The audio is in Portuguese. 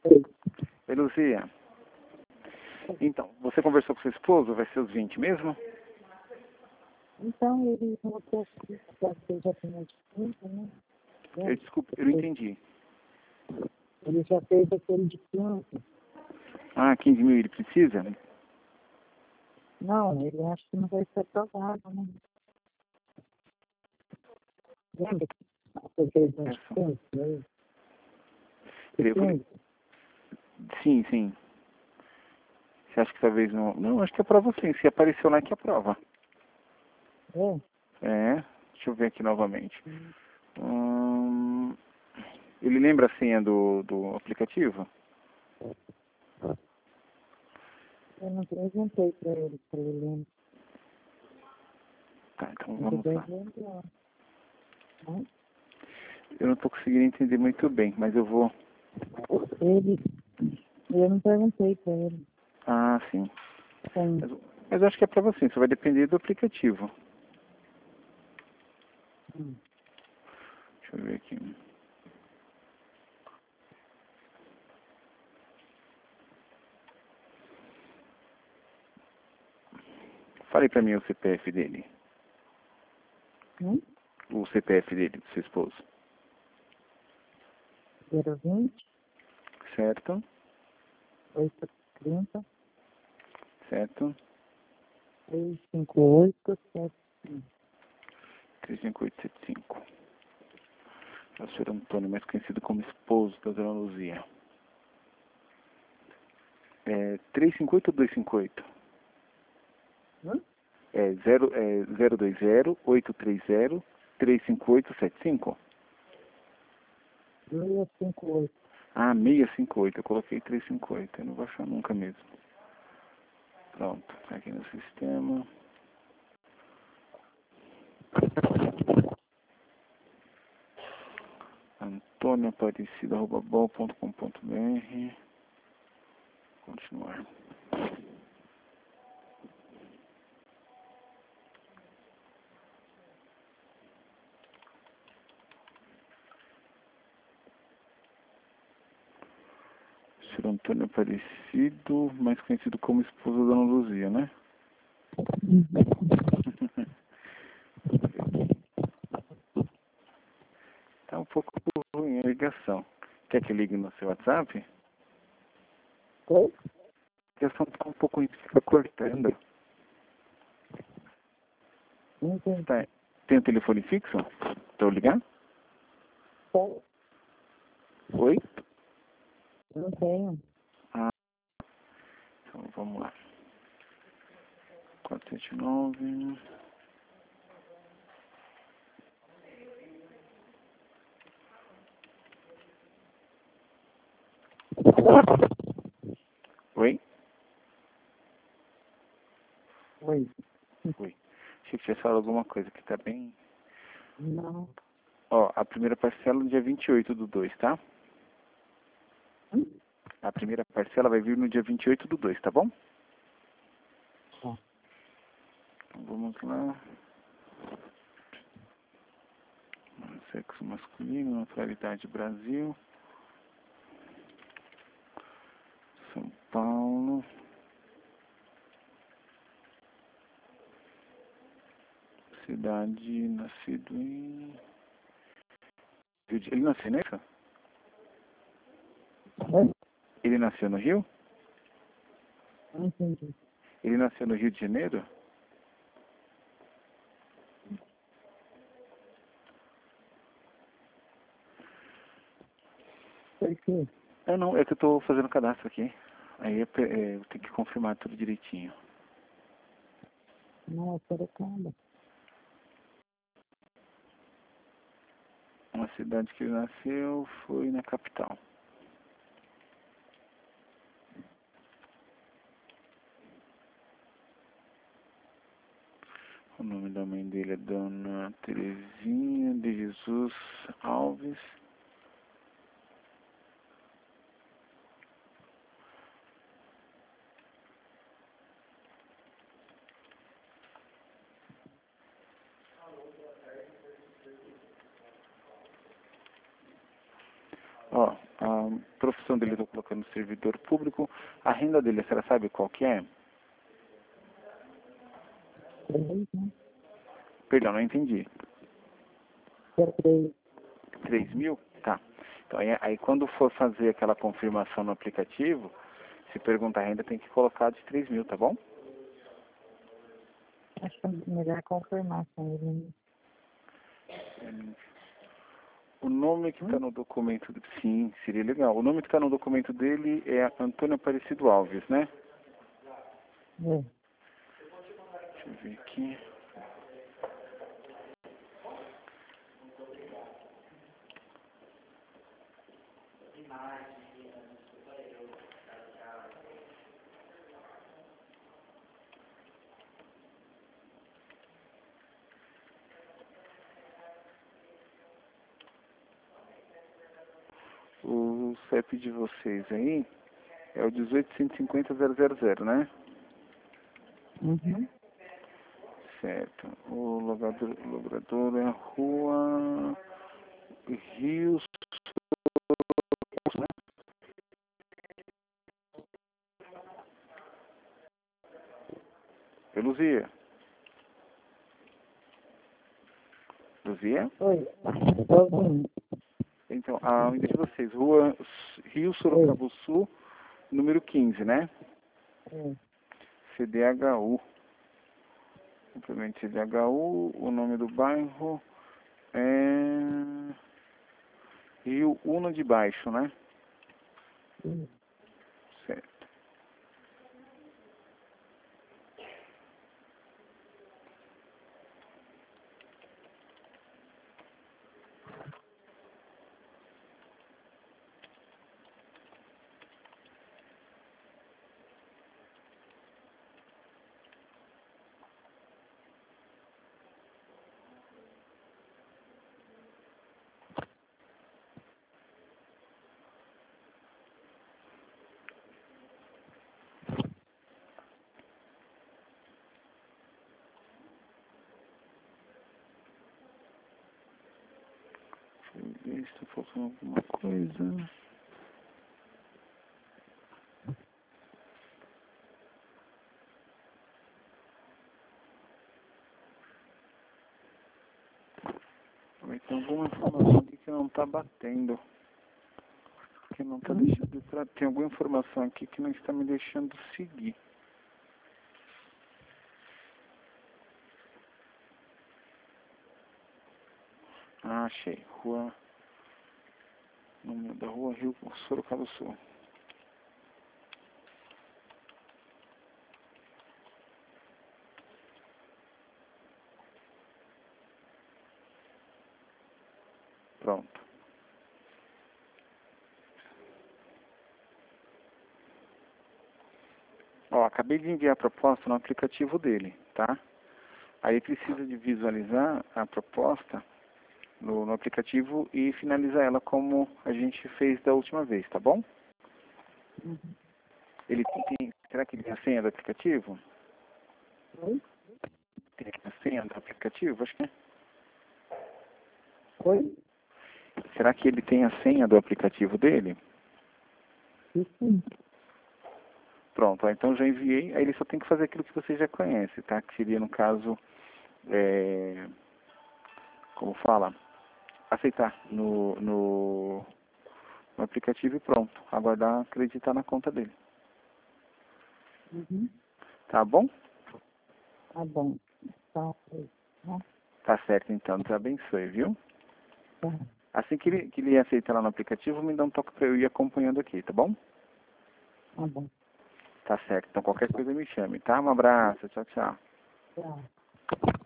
Oi. Oi, Luzia. Então, você conversou com seu esposo? Vai ser os 20 mesmo? Então, ele falou que acho que você já tem a desconto, né? Desculpa, eu não entendi. Ele já fez aquele desconto. Ah, 15 mil ele precisa? Não, ele acha que não vai ser aprovado, né? Lembra que você fez um desconto, né? Eu- Sim, sim. Você acha que talvez não... Não, acho que aprova sim. Se apareceu lá, é que aprova. É? É, deixa eu ver aqui novamente. Ele lembra a senha do aplicativo? Eu não perguntei para ele, lembrar. Tá, então Ele vamos lá. deve lembrar. Né? Eu não estou conseguindo entender muito bem, mas eu vou... Eu não perguntei para ele. Ah, sim. Sim. Mas eu acho que é aprova sim, só vai depender do aplicativo. Deixa eu ver aqui. Fale pra mim o CPF dele. O CPF dele, do seu esposo. 020 Certo? 830 Certo? 358 75. 35875. É o senhor Antônio, mais conhecido como esposo da dona Luzia. É 358 ou 258? É 020 830 35875? 658. Ah, 658. Eu coloquei 358. Eu não vou achar nunca mesmo. Pronto, tá aqui no sistema. antônioaparecido@bol.com.br. Continuar. Sr. Antônio Aparecido, mais conhecido como esposa da Dona Luzia, né? Tá um pouco ruim a ligação. Quer que ligue no seu WhatsApp? Oi? A ligação tá um pouco ruim, fica cortando. Entendi. Tá. Tem um telefone fixo? Pra eu ligar? Oi? Não tenho. Ah, então vamos lá. 479. Oi? Oi. Oi. Achei que tinha falado alguma coisa que tá bem... Não. Ó, a primeira parcela no dia 28/2, tá? A primeira parcela vai vir no dia 28/2, tá bom? Tá. Então vamos lá. Sexo masculino, naturalidade Brasil. São Paulo. Cidade, nascido em... Ele nasceu nessa? Oi? Ele nasceu no Rio? Não entendi. Ele nasceu no Rio de Janeiro? Por quê? Não, é que eu tô fazendo cadastro aqui. Aí eu tenho que confirmar tudo direitinho. Não, é Sorocaba. Uma cidade que ele nasceu foi na capital. O nome da mãe dele é Dona Terezinha de Jesus Alves. Ó, A profissão dele eu estou colocando servidor público. A renda dele, a senhora sabe qual que é? 3, né? Perdão, não entendi. É 3. 3 mil? Tá. Então, aí quando for fazer aquela confirmação no aplicativo, se perguntar a renda, tem que colocar de 3 mil, tá bom? Acho que é melhor confirmar com ele, né? O nome que está no documento, sim, seria legal. O nome que está no documento dele é Antônio Aparecido Alves, né? É. Deixa eu ver aqui. O CEP de vocês aí é o 18.150.000, né? Uhum. Certo. O logrador é a Rua Rio Sul, né? Luzia. Luzia? Oi. Tô ouvindo. Então, o endereço de vocês, Rua Rio Sorocaba Sul, número 15, né? É. CDHU. Simplesmente CDHU, o nome do bairro é Rio Uno de Baixo, né? Sim. Certo. Deixa eu ver se está faltando alguma coisa. Tem alguma informação aqui que não está batendo. Que não está deixando. Tem alguma informação aqui que não está me deixando seguir. Ah, achei. Número da rua Rio Sorocaba Sul. Pronto. Ó, acabei de enviar a proposta no aplicativo dele, tá? Aí precisa de visualizar a proposta no aplicativo e finalizar ela como a gente fez da última vez, tá bom? Uhum. Ele será que ele tem a senha do aplicativo? Oi? Tem a senha do aplicativo? Acho que é. Oi? Será que ele tem a senha do aplicativo dele? Sim. Pronto, ó, então já enviei, aí ele só tem que fazer aquilo que você já conhece, tá? Que seria, no caso, como fala? Aceitar no aplicativo e pronto. Aguardar acreditar na conta dele. Uhum. Tá bom? Tá bom. Tá, ok. Tá. Tá certo então, Deus abençoe, viu? Tá. Assim que ele aceitar lá no aplicativo, me dá um toque para eu ir acompanhando aqui, tá bom? Tá bom. Tá certo, então qualquer coisa me chame, tá? Um abraço, tchau, tchau. Tchau.